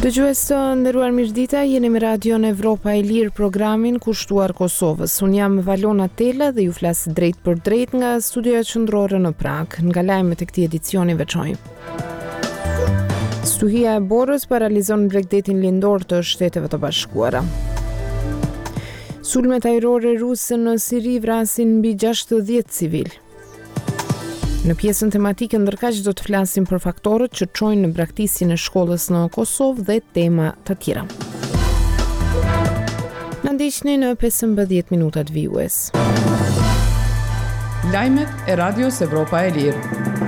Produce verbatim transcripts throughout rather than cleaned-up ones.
Dëgjues të nderuar mirëdita, jeni me Radion Evropa e Lirë, programin kushtuar Kosovës. Unë jam Valona Tela dhe ju flas drejt për drejt nga studioja qendrore në Prag. Nga lajmet e këtij edicioni veçojmë. Stuhia e Borës paralizon Bregdetin lindor të Shteteve të Bashkuara. Sulmet ajrore ruse në Siri vrasin mbi gjashtëdhjetë civil. Në pjesën tematike ndërkaq do të flasim për faktorët që çojnë në braktisjen e shkollës në Kosovë dhe tema të tjera. Na ndiqni në pesëmbëdhjetë minutat vijues. Lajmet e Radios Evropa e Lirë.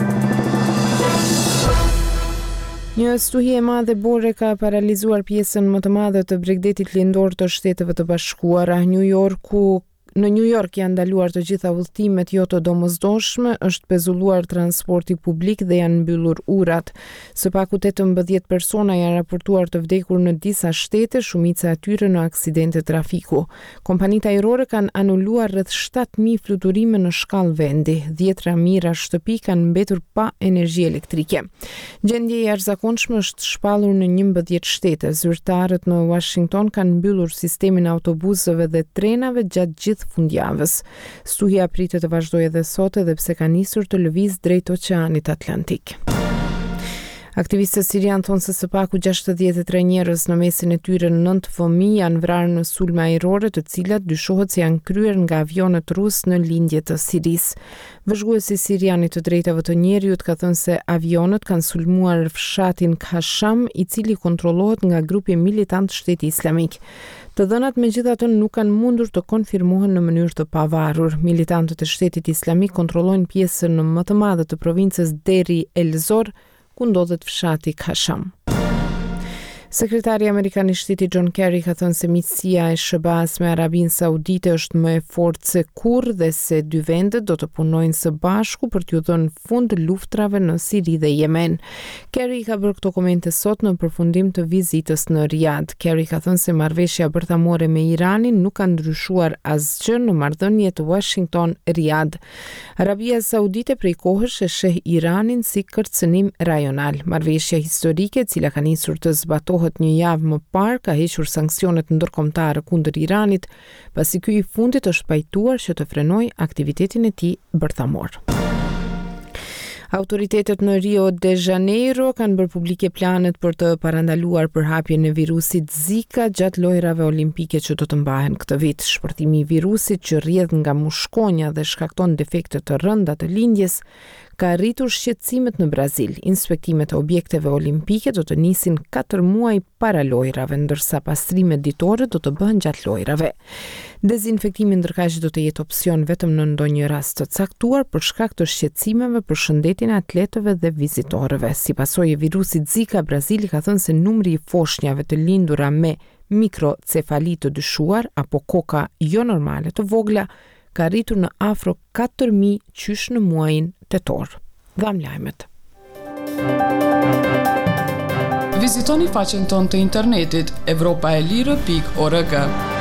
Një stuhi e madhe bore ka paralizuar pjesën më të madhe të Bregdetit lindor të Shteteve të Bashkuara. New Yorku Në New York janë ndaluar të gjitha udhëtimet jo të domosdoshme, është pezulluar transporti publik dhe janë mbyllur urat. Së paku tetëmbëdhjetë persona janë raportuar të vdekur në disa shtete, shumica e tyre në aksidente trafiku. Kompanitë ajrore kanë anuluar rreth shtatë mijë fluturime në shkallë vendi. dhjetra mijëra shtëpi kanë mbetur pa energji elektrike. Gjendje e jashtëzakonshme është shpallur në njëmbëdhjetë shtete. Zyrtarët në Washington kanë mbyllur sistemin e autobusëve dhe trenave gjatë gjithë fundjavës. Stuhia pritet të vazhdojë edhe sot edhe pse ka nisur të lëviz drejt Oqeanit Atlantik. Aktivistët sirian thonë se së paku gjashtëdhjetë e tre njerëz, në mesin e tyre nëntë fëmijë, janë vrarë në sulme ajrore, të cilat dyshohet se janë kryer nga avionët rus në lindje të Sirisë. Vëzhguesi sirian i të drejtave të njerëzit ka thënë se avionët kanë sulmuar fshatin Kasham, i cili kontrollohet nga grupi militant Shteti Islamik. Të dhënat megjithatë nuk kanë mundur të konfirmohen në mënyrë të pavarur. Militantët e Shtetit Islamik kontrollojnë pjesën më të madhe të provincës Deri el-Zor, ku ndodhet fshati Kasham. Sekretari Amerikan i Shtetit John Kerry ka thënë se miqësia e S B A-s me Arabinë Saudite është më e fortë se kurrë dhe se dy vendet do të punojnë së bashku për t'u dhënë fund luftrave në Siri dhe Yemen. Kerry ka bërë këto komente sot në përfundim të vizitës në Riyadh. Kerry ka thënë se marrëveshja bërthamore me Iranin nuk ka ndryshuar asgjë në marrëdhëniet Washington-Riyadh. Arabia Saudite prej kohësh e sheh Iranin si kërcënim rajonal. Marrëveshja historike, e cila ka nisur të zbatohet një javë më parë, ka hequr sanksionet ndërkombëtare kundër Iranit, pasi ky i fundit është pajtuar që të frenojë aktivitetin e tij bërthamor. Autoritetet në Rio de Janeiro kanë bërë publike planet për të parandaluar përhapjen e virusit Zika gjatë lojrave olimpike që do të mbahen këtë vit. Shpërtimi i virusit që rrjedh nga mushkonja dhe shkakton defekte të rënda të lindjes ka rritur shqetësimet në Brazil. Inspektimet e objekteve olimpike do të nisin katër muaj para lojrave, ndërsa pastrimet ditore do të bëhen gjatë lojrave. Dezinfektimi ndërkaq do të jetë opsion vetëm në ndonjë rast të caktuar për shkak të shqetësimeve për shëndetin e atletëve dhe vizitorëve. Si pasojë e virusit Zika, Brazili ka thënë se numri i foshnjave të lindura me mikrocefali të dyshuar apo koka jo normale të vogla ka rritur në afro katër mijë qysh në muajin tetor. Dham lajmet. Vizitoni faqen tonë të internetit evropaelire pikë org.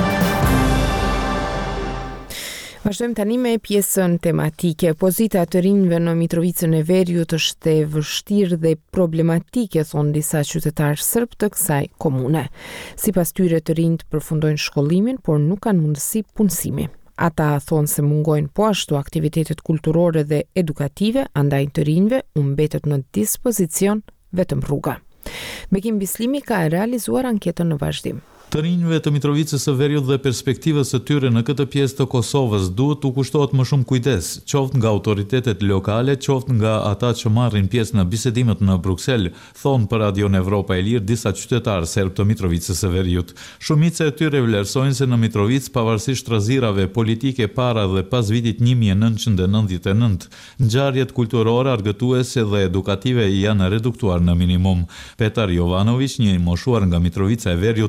Vazhdojmë tani me pjesën tematike. Pozita të rinjve në Mitrovicën e Veriut është e vështirë dhe problematike, thonë disa qytetarë serb të kësaj komune. Sipas tyre, të rinjt përfundojnë shkollimin, por nuk kanë mundësi punësimi. Ata thonë se mungojnë po ashtu aktivitetet kulturore dhe edukative, andaj të rinjve u mbetet në dispozicion vetëm rruga. Bekim Bislimi ka realizuar anketën në vazhdim. Të rinjve të Mitrovicës së Veriut dhe perspektivës së tyre në këtë pjesë të Kosovës duhet u kushtohet më shumë kujdes, qoftë nga autoritetet lokale, qoftë nga ata që marrin pjesë në bisedimet në Bruksel, thonë për Radion Evropa e Lirë disa qytetarë serb të Mitrovicës së Veriut. Shumica e tyre vlerësojnë se në Mitrovicë, pavarësisht rrëzirave politike para dhe pas vitit një mijë e nëntëqind e nëntëdhjetë e nëntë, ngjarjet kulturore, argëtuese dhe edukative janë reduktuar në minimum. Petar Jovanović, një i moshuar nga Mitrovica e Veriut, thotë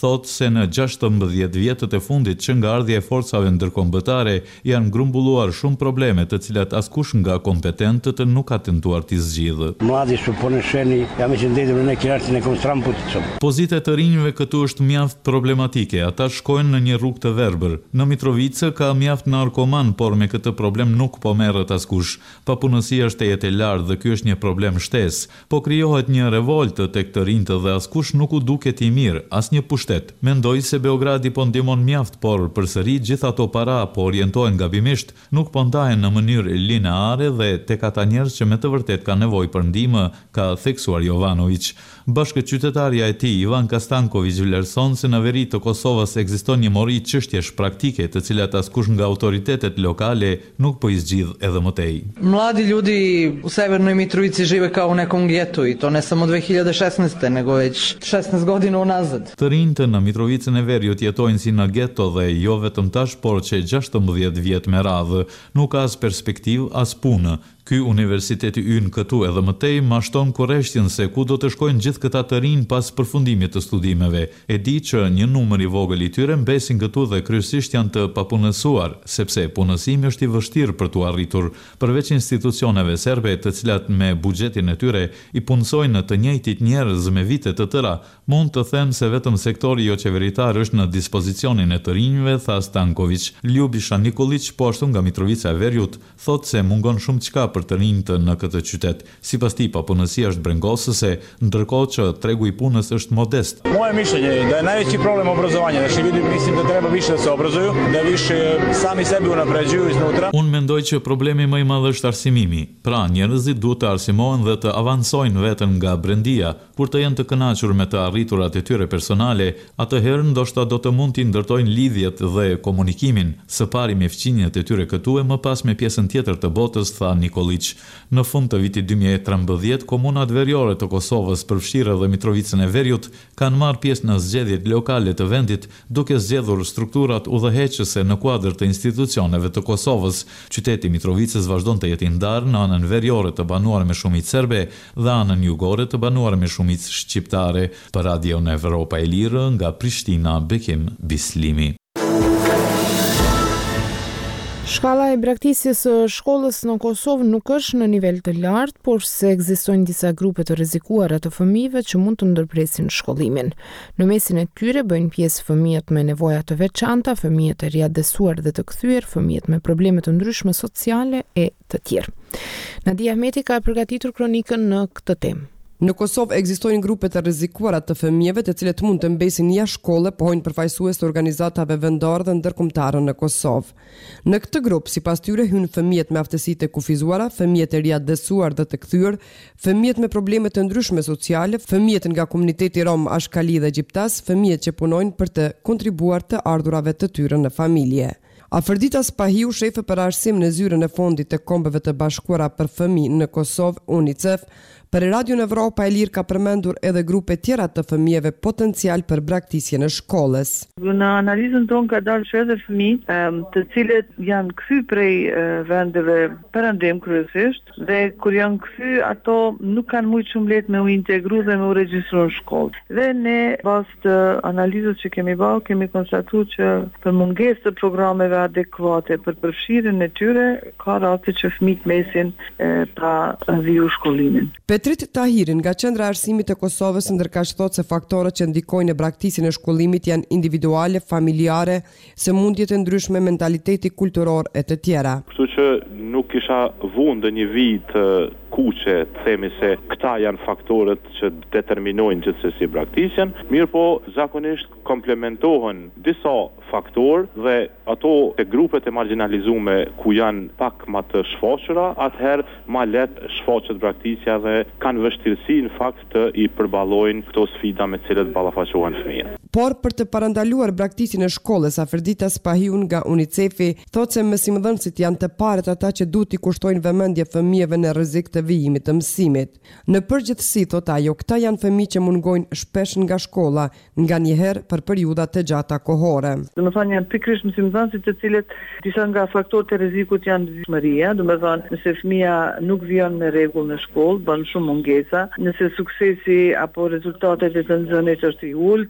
thotë se në gjashtëmbëdhjetë vjetët e fundit që nga ardhja e forcave ndërkombëtare janë grumbulluar shumë probleme të cilat askush nga kompetentët nuk ka tentuar t'i zgjidhë. Mladi su ponesheni, jam që ndetëm në kirartin e konstram puticëm. Pozita e të rinjve këtu është mjaft problematike, ata shkojnë në një rrugë të verbër. Në Mitrovica ka mjaft narkoman, por me këtë problem nuk po merret askush. Papunësia është jetë e lartë dhe ky është një problem shtesë, po krijohet një revoltë tek të rinjtë dhe askush nuk u duket i mirë, asnjë pushtet. Mendoj se Beogradi po ndihmon mjaft, por përsëri gjithë ato para po orientohen gabimisht, nuk po ndahen në mënyrë lineare dhe tek ata njerëz që me të vërtet ka nevojë për ndihmë, ka theksuar Jovanović. Bashkëqytetarja e tij, Ivanka Stanković, vlerëson se në veri të Kosovës ekziston një mori çështjesh praktike, të cilat askush nga autoritetet lokale nuk po i zgjidh edhe më tej. Mladi ljudi u Severnoj Mitrovici žive kao u nekom getu i to ne samo dve hiljade šesnaeste nego već šesnaest godina unazad. Të rinjtë në Mitrovicën e Veriut jetojnë si në geto dhe jo vetëm tash, por që gjashtëmbëdhjetë vjet me radhë, nuk ka as perspektivë as punë. Ky universiteti ynë këtu edhe më tej mashton kurreshtjen se ku do të shkojnë gjithë këta të rinj pas përfundimit të studimeve. E di që një numër i vogël i tyre mbesin këtu dhe kryesisht janë të papunësuar, sepse punësimi është i vështirë për t'u arritur, përveç institucioneve serbe, të cilat me buxhetin e tyre i punësojnë në të njëjtit njerëz me vite të tëra. Mund të them se vetëm sektori jo qeveritar është në dispozicionin e të rinjve, tha Stanković. Ljubisha Nikolić, po ashtu nga Mitrovica e Veriut, thotë se mungon shumë çka për të rinjtë në këtë qytet. Sipas tij, papunësia është brengosëse, ndërkohë që tregu i punës është modest. Moje mišljenje je da je najveći problem obrazovanja, da ljudi mislim da treba više da se obrazuju, da više sami sebi unapređuju iznutra. Unë mendoj që problemi më i madh është arsimimi. Pra, njerëzit duhet të arsimohen dhe të avancojnë veten nga brendia, kur të jenë të kënaqur me të arriturat e tyre personale, atëherë ndoshta do të mund t'i ndërtojnë lidhjet dhe komunikimin, së pari me fqinjet e tyre këtu e më pas me pjesën tjetër të botës, tha Nikolić. Në fund të vitit dy mijë e trembëdhjetë, komunat veriore të Kosovës, përfshirë edhe Mitrovicën e Veriut, kanë marrë pjesë në zgjedhjet lokale të vendit, duke zgjedhur strukturat udhëheqëse në kuadër të institucioneve të Kosovës. Qyteti i Mitrovicës vazhdon të jetë i ndarë në anën veriore të banuar me shumicë serbe dhe anën jugore të banuar me shumicë shqiptare. Për Radio në Evropa e Lirë, nga Prishtina, Bekim Bislimi. Shkalla e braktisjes së shkollës në Kosovë nuk është në nivel të lartë, por se ekzistojnë disa grupe të rrezikuara të fëmijëve që mund të ndërpresin shkollimin. Në mesin e tyre bëjnë pjesë fëmijët me nevoja të veçanta, fëmijët e riadesuar dhe të kthyer, fëmijët me probleme të ndryshme sociale e të tjerë. Nadia Ahmeti ka përgatitur kronikën në këtë temë. Në Kosovë ekzistojnë grupe të rrezikuara të fëmijëve, të cilët mund të mbesin jashtë shkolle, pohojnë përfaqësues të organizatave vendore dhe ndërkombëtare në Kosovë. Në këtë grup, sipas tyre, hyn fëmijët me aftësitë e kufizuara, fëmijët e riadesuar dhe të kthyer, fëmijët me probleme të ndryshme sociale, fëmijët nga komuniteti rom, ashkali dhe egjiptas, fëmijët që punojnë për të kontribuar të ardhurave të tyre në familje. Afërdita Spahiu, shefe për arsim në zyrën e fondit të Kombeve të Bashkuara për Fëmijë në Kosovë, UNICEF, për Radio në Evropa e Lirë ka përmendur edhe grupe tjera të fëmijëve potencial për braktisjen e shkollës. Në analizën tonë ka dalë që edhe fëmijë të cilët janë kthy prej vendeve perëndim kryesisht dhe kur janë kthy ato nuk kanë shumë shumë lehtë me u integru dhe me u regjistru në shkollë. Dhe ne bazë të analizës që kemi bërë, kemi konstatuar që për mungesë të programeve adekuate për përfshirjen e tyre ka raste që fëmijët mesin pa viju shkollimin. Petrit Tahirin nga Qendra e Arsimit e Kosovës ndërkaq thotë se faktorët që ndikojnë në braktisjen e shkollimit janë individuale, familjare, sëmundjet e ndryshme, mentaliteti kulturor e të tjera. Kështu që nuk kisha vënë një vit kuqe të themi se këta janë faktorët që determinojnë gjithsesi braktisjen, mirë po zakonisht komplementohen disa faktorë dhe ato e grupet e marginalizume ku janë pak më të shfaqura, atëherë më lehtë shfaqet braktisja dhe kanë vështirësi në fakt të i përballojnë këto sfida me të cilët ballafaqohen fëmijët. Por për të parandaluar braktisjen e shkollës, Afërdita Spahiu nga UNICEF-i thotë se mësimdhënësit janë të parët ata që duhet i kushtojnë vëmendje fëmijëve në rrezik të vijimit të mësimit. Në përgjithësi, thotë ajo, këta janë fëmijë që mungojnë shpesh nga shkolla, nganjëherë për periudha të gjata kohore. Do të thonë janë pikërisht mësimdhënësit të cilët disa nga faktorët e rrezikut janë vizhmëria, do të thonë nëse fëmia nuk vjen me rregull në shkollë, bën shumë mungesa, nëse suksesi apo rezultatet e të nxënës është i ulët, nëse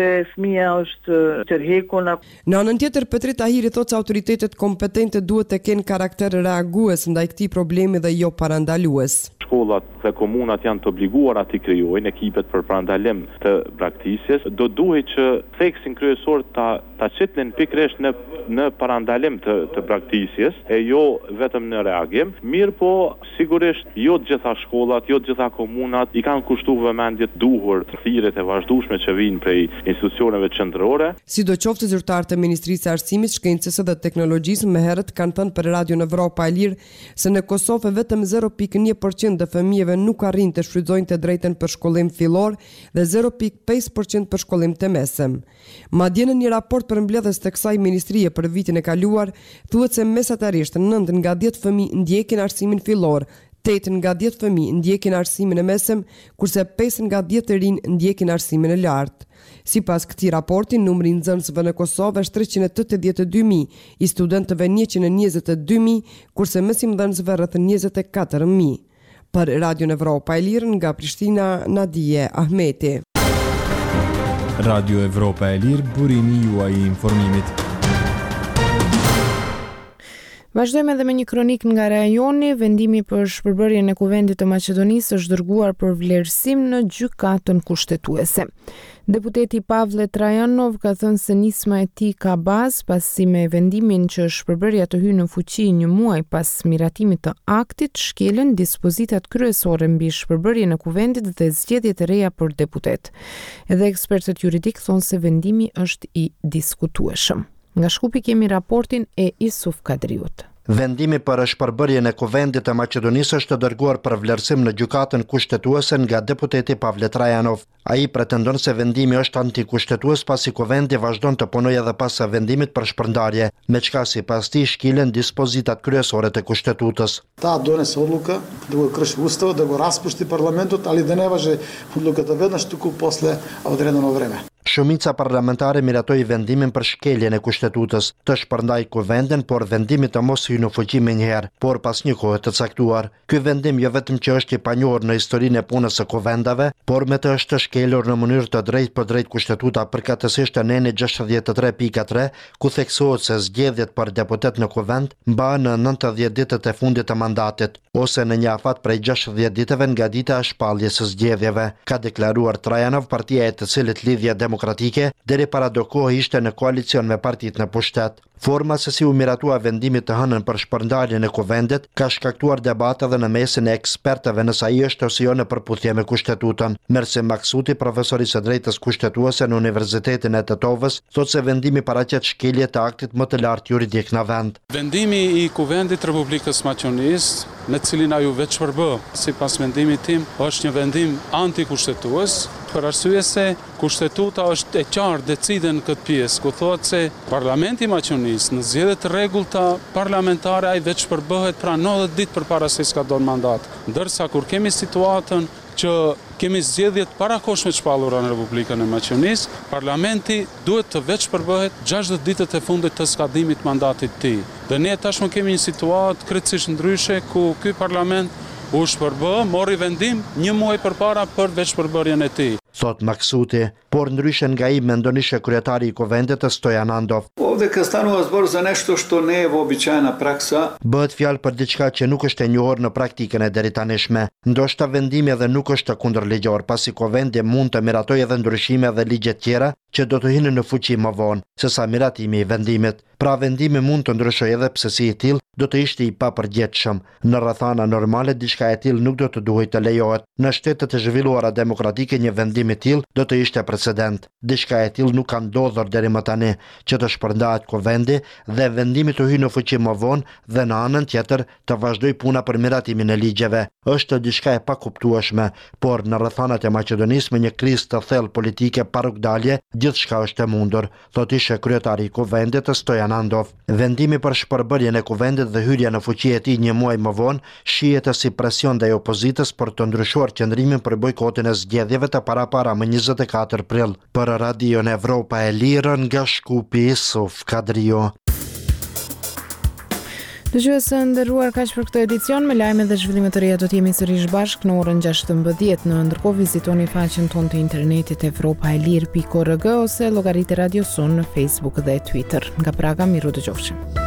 se fëmia është tërhekur. Në anën tjetër, Petri Tahiri thotë se autoritetet kompetente duhet të kenë karakter reagues ndaj këtij problemi dhe jo parandalues. Shkollat dhe komunat janë të obliguara të krijojnë ekipet për parandalim të braktisjes. Do duhet që theksin kryesor ta ta çetin pikërisht në në parandalim të të braktisjes e jo vetëm në reagim. Mirë po, sigurisht jo të gjitha shkollat, jo të gjitha komunat i kanë kushtuar vëmendje duhur thirrjet e vazhdueshme që vijnë prej institucioneve qendrore. Sidoqoftë zyrtarët e Ministrisë së Arsimit, Shkencës dhe Teknologjisë më herët kanë thënë për Radion Evropa e Lirë se në Kosovë vetëm zero pikë një përqind të fëmijëve nuk arrin të shfrytëzojnë të drejtën për shkollim fillor dhe zero pikë pesë përqind për shkollim të mesëm. Madje në një raport përmbledhës të kësaj ministrie për vitin e kaluar, thuhet se mesatarisht nëntë nga dhjetë fëmijë ndjekin arsimin fillor, tetë nga dhjetë fëmijë ndjekin arsimin e mesëm, kurse pesë nga dhjetë të rinj ndjekin arsimin e lartë. Sipas këtij raporti, numri i nxënësve në Kosovë është treqind e tetëdhjetë e dy mijë, i studentëve njëqind e njëzet e dy mijë, kurse mësimdhënësve rreth njëzet e katër mijë. Për Radion Evropa e Lirë nga Prishtina, Nadije Ahmeti. Radio Evropa e Lirë, burimi juaj i informimit. Vazhdojmë edhe me një kronik nga rajoni. Vendimi për shpërbërjen e Kuvendit të Maqedonisë është dërguar për vlerësim në gjykatën kushtetuese. Deputeti Pavle Trajanov ka thënë se nisma e tij ka bazë pasi me vendimin që shpërbërja të hyjë në fuqi një muaj pas miratimit të aktit, shkelën dispozitat kryesore mbi shpërbërjen e Kuvendit dhe zgjedhjet e reja për deputet. Edhe ekspertët juridik thonë se vendimi është i diskutueshëm. Nga Shkupi kemi raportin e Isuf Kadriut. Vendimi për shpërbërjen e Kuvendit të Maqedonisë është dërguar për vlerësim në gjykatën kushtetuese nga deputeti Pavle Trajanov. Ai pretendon se vendimi është antikushtetues pasi Kuvendi vazhdon të punojë edhe pas vendimit për shpërndarje, me çka sipas tij shkilen dispozitat kryesore të kushtetutës. Ta donese odluka da го крши Ustava, da го raspusti parlamentot, ali da ne važi odlukata веднъж тук после odredeno vreme. Shumica parlamentare miratoi vendimin për shkeljen e kushtetutës, të shpërndaj Kuvendin, por vendimi të mos hyjë në fuqi menjëherë, por pas një kohe të caktuar. Ky vendim jo vetëm që është i panjohur në historinë e punës së kuvendave, por me të është shkelur në mënyrë të drejtë për drejt kushtetuta përkatësisht e neni gjashtëdhjetë e tre pikë tre, ku theksohet se zgjedhjet për deputet në kuvend mbahen në nëntëdhjetë ditët e fundit të mandatit, ose në një afat prej gjashtëdhjetë ditëve nga dita e shpalljes së zgjedhjeve, ka deklaruar Trajanov, partia e të cilit lidhja demokratike deri para do kohë ishte në koalicion me partitë në pushtet. Forma se si u miratua vendimit të hënën për shpërndarjen e Kuvendit ka shkaktuar debate edhe në mesin e ekspertëve nëse ai është ose jo në përputhje me kushtetutën. Mersi Maksuti, profesor i së drejtës kushtetuese në Universitetin e Tetovës, thotë se vendimi paraqet shkelje të aktit më të lartë juridik në vend. Vendimi i Kuvendit Republikës Maqedonisë, me cilin ajo veç përbë, sipas vendimit tim, është një vendim antikushtetues, për arsye se kushtetuta është e qartë decide në këtë pjesë, ku thotë se Parlamenti i Maqedonisë në zgjedhjet e rregullta parlamentare ai veç përbëhet pra nëntëdhjetë ditë përpara se s'ka dhënë mandat. Ndërsa kur kemi situatën që kemi zgjedhjet parakohshme të shpallura në Republikën e Maqedonisë, Parlamenti duhet të veç përbëhet gjashtëdhjetë ditët e fundit të skadimit mandatit të tij. Dhe ne tashmë kemi një situatë krejtësisht ndryshe ku ky parlament u shpërbë, mori vendim një muaj përpara për veçpërbërjen e tij. Thot Maksuti, por ndryshe nga ai mendon ishte kryetari i Kuvendit Stojan Andov. Ovde kad stanova zbor za nešto što ne je uobičajena praksa. Bëhet fjalë për diçka që nuk është e njohur në praktikën e deritanishme. Ndoshta vendimi edhe nuk është kundërligjor, pasi Kuvendi mund të miratojë edhe ndryshime dhe ligje të tjera që do të hynë në fuqi më vonë, sesa miratimi i vendimit. Pra vendimi mund të ndryshojë edhe pse si i tillë do të ishte i papërgjetshëm. Në rrethana normale diçka e tillë nuk do të duhet të lejohet. Në shtetet e zhvilluara demokratike një vendim i tillë do të ishte precedent. Diçka e tillë nuk ka ndodhur deri më tani, që të shpërndahet Kuvendi dhe vendimi të hyjë në fuqi më vonë dhe në anën tjetër të vazhdoj puna për miratimin e ligjeve. Është diçka e pakuptueshme, por në rrethanat e Maqedonisë me një krizë të thellë politike pa rrugdalje, gjithçka është e mundur, thotë ishe kryetari i Kuvendit Stojan Andov. Vendimi për shpërbërjen e Kuvendit dhe hyrja në fuqi e tij një muaj më vonë shihet si presion ndaj opozitës për të ndryshuar qendrimin për bojkotin e zgjedhjeve të parapara më njëzet e katër prill. Për Radion Evropa e Lirë nga Shkupi, Isuf Kadrio. Dëgjuesë nderuar, kaq për këtë edicion. Me lajme dhe zhvillime të reja do të jemi sërish bashkë në orën gjashtëmbëdhjetë. Në ndërkohë vizitoni faqen tonë të internetit evropa e lirë pikë org ose llogaritë Radio Son në Facebook dhe Twitter. Nga Praga, miru dëgjofshim.